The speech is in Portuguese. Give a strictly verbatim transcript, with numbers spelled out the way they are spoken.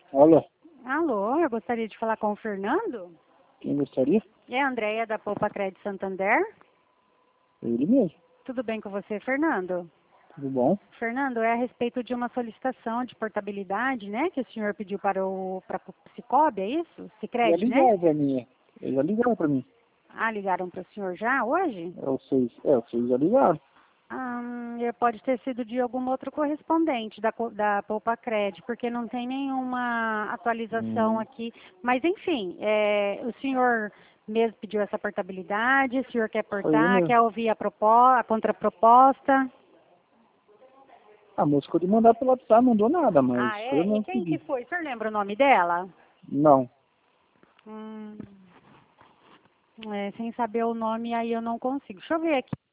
Alô, Alô, eu gostaria de falar com o Fernando. quem gostaria? É a Andréia da Poupa Crédito Santander. Ele mesmo. Tudo bem com você, Fernando? Tudo bom? Fernando, é a respeito de uma solicitação de portabilidade, né? Que o senhor pediu para o, para o Cicobi, é isso? Já Sicredi, né? ligaram pra mim. Eles já ligaram pra mim. Ah, ligaram para o senhor já hoje? É vocês. É, vocês já ligaram. Ah, pode ter sido de algum outro correspondente da, co- da Poupa Crédito, porque não tem nenhuma atualização Hum, aqui. Mas, enfim, é, o senhor mesmo pediu essa portabilidade, o senhor quer foi eu portar, mesmo. quer ouvir a, propo, a contraproposta? A moça ficou de mandar pelo WhatsApp, não mandou nada, mas Ah, foi eu é? E mesmo que quem que pedi. foi? O senhor lembra o nome dela? Não. Hum, é, sem saber o nome, aí eu não consigo. Deixa eu ver aqui.